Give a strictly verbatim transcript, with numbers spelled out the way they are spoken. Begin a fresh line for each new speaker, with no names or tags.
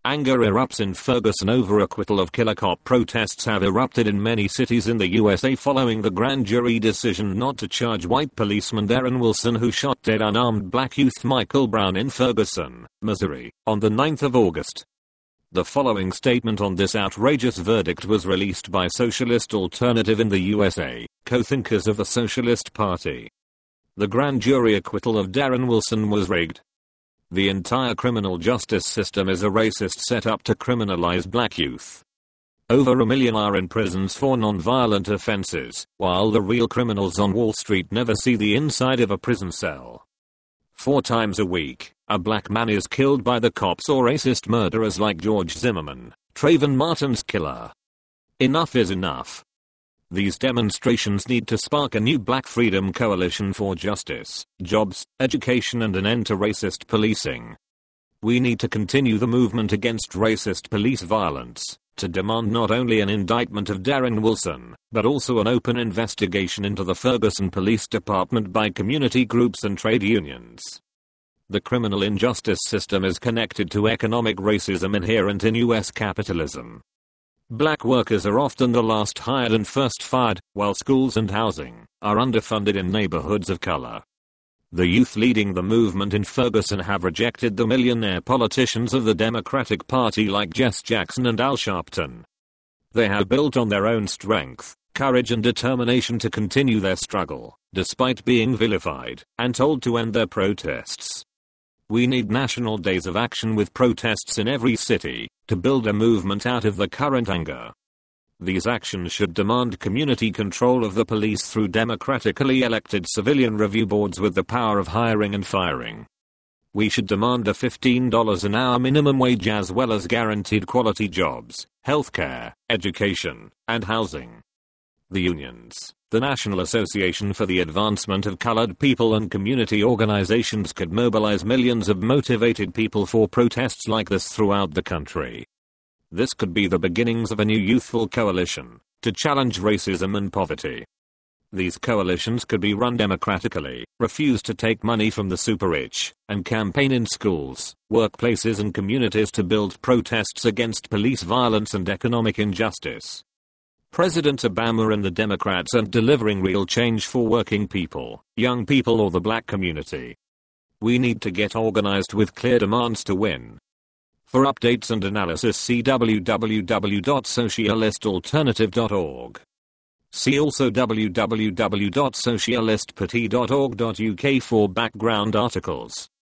Anger erupts in Ferguson over acquittal of killer cop. Protests have erupted in many cities in the U S A following the grand jury decision not to charge white policeman Darren Wilson, who shot dead unarmed black youth Michael Brown in Ferguson, Missouri, on the ninth of August. The following statement on this outrageous verdict was released by Socialist Alternative in the U S A, co-thinkers of the Socialist Party. The grand jury acquittal of Darren Wilson was rigged. The entire criminal justice system is a racist setup to criminalize black youth. Over a million are in prisons for non-violent offenses, while the real criminals on Wall Street never see the inside of a prison cell. Four times a week, a black man is killed by the cops or racist murderers like George Zimmerman, Trayvon Martin's killer. Enough is enough. These demonstrations need to spark a new Black Freedom Coalition for justice, jobs, education, and an end to racist policing. We need to continue the movement against racist police violence, to demand not only an indictment of Darren Wilson, but also an open investigation into the Ferguson Police Department by community groups and trade unions. The criminal injustice system is connected to economic racism inherent in U S capitalism. Black workers are often the last hired and first fired, while schools and housing are underfunded in neighborhoods of color. The youth leading the movement in Ferguson have rejected the millionaire politicians of the Democratic Party like Jesse Jackson and Al Sharpton. They have built on their own strength, courage, and determination to continue their struggle, despite being vilified and told to end their protests. We need national days of action with protests in every city, to build a movement out of the current anger. These actions should demand community control of the police through democratically elected civilian review boards with the power of hiring and firing. We should demand a fifteen dollars an hour minimum wage as well as guaranteed quality jobs, healthcare, education, and housing. The unions, the National Association for the Advancement of Colored People, and community organizations could mobilize millions of motivated people for protests like this throughout the country. This could be the beginnings of a new youthful coalition to challenge racism and poverty. These coalitions could be run democratically, refuse to take money from the super rich, and campaign in schools, workplaces, and communities to build protests against police violence and economic injustice. President Obama and the Democrats aren't delivering real change for working people, young people, or the black community. We need to get organized with clear demands to win. For updates and analysis, see w w w dot socialist alternative dot org. See also w w w dot socialist party dot org dot u k for background articles.